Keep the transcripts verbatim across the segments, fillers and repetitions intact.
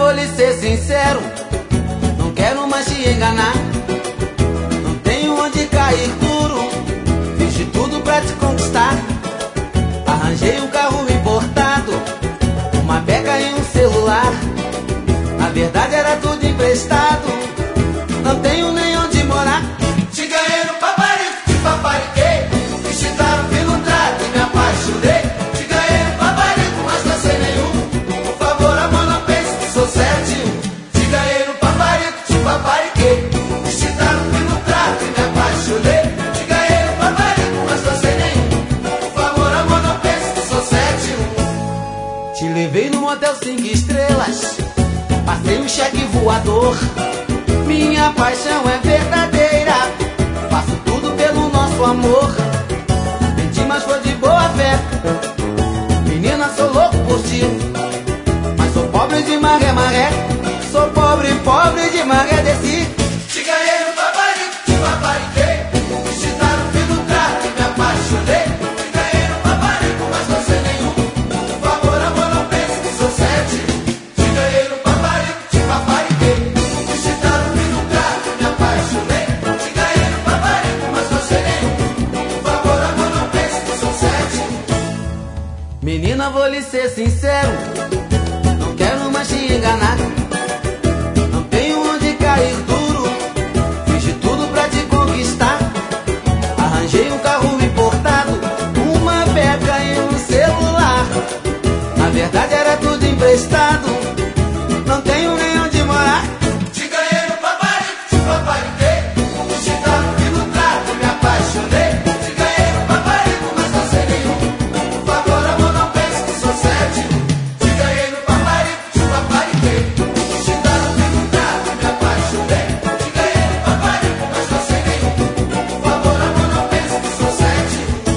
vou lhe ser sincero, não quero mais te enganar. Não tenho onde cair duro, fiz de tudo pra te conquistar. Arranjei um carro importado, uma beca e um celular. Na verdade era tudo emprestado, não tenho nem onde morar. Te ganhei no paparico, te papariquei, me chitaram pelo trato e me apaixonei. Te ganhei no paparico, mas não sei nenhum. Por favor, amor, não pense que sou sete um. Te ganhei no paparico, te papariquei, me chitaram pelo trato e me apaixonei. Te ganhei no paparico, mas não sei nenhum. Por favor, amor, não pense que sou sete um. Te levei no motel cinco estrelas, passei um cheque voador. Minha paixão é verdadeira, faço tudo pelo nosso amor. Menti, mas foi de boa fé. Menina, sou louco por ti, mas sou pobre de maré, maré. Sou pobre, pobre de maré, desci. Te ganhei no paparico, te papariquei, me chitaram pelo trato e me apaixonei. Te ganhei no paparico, mas não sei nenhum. Por favor, amor, não pense que sou sete. Te ganhei no paparico, te papariquei, me chitaram pelo trato e me apaixonei. Te ganhei no paparico, mas não sei nenhum. Por favor, amor, não pense que sou sete. Menina, vou lhe ser sincero, não quero mais te enganar. Não tenho onde cair duro, fiz de tudo pra te conquistar. Arranjei um carro importado, uma beca e um celular. Na verdade era tudo emprestado, não tenho nem onde morar. Te ganhei no paparico, te papariquei, me chitaram pelo trato e me apaixonei. Te ganhei no paparico, mas não sei nenhum. Por favor, amor, não pense que sou sete. Te ganhei no paparico, te papariquei, me chitaram pelo trato e me apaixonei. Te ganhei no paparico, mas não sei nenhum. Por favor, amor, não pense que sou sete.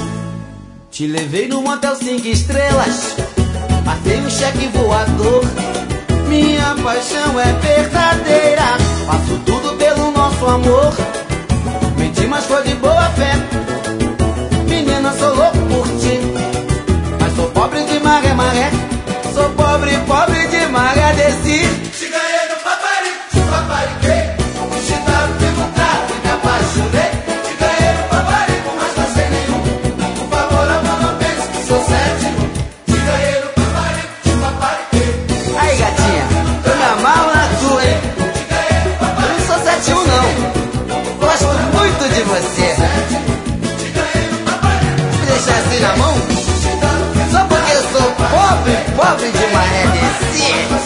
Te levei no motel cinco estrelas, passei um cheque voador. Minha paixão é verdadeira, faço tudo pelo nosso amor. Menti, mas foi de boa fé. Menina, sou louco por ti, mas sou pobre de maré, maré. Sou pobre, pobre de maré, desci. Te ganhei no paparico, te papariquei, me chitaram pelo trato e me apaixonei. Te ganhei no paparico, mas não sei nenhum. Por favor, amor, não pense que sou sete. Te ganhei no paparico, te papariquei. Aí, gatinha, eu me amarro na tua, hein? Te ganhei no Eu paparico, não sou sete um não, gosto muito de você. te ganhei no paparico. Me deixar assim na mão, só porque eu sou pobre, pobre de maré, desci.